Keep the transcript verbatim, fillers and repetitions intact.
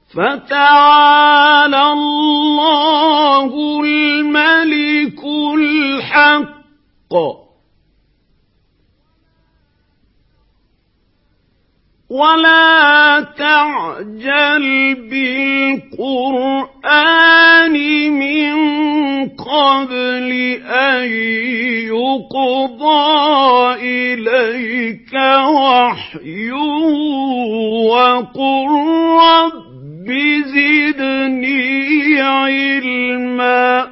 فَتَعَالَى اللَّهُ الْمَلِكُ الْحَقُّ ۗ وَلَا تَعْجَلْ بِالْقُرْآنِ مِن قَبْلِ أَن يُقْضَىٰ إِلَيْكَ وَحْيُهُ وَقُل رَّبِّ زِدْنِي عِلْمًا.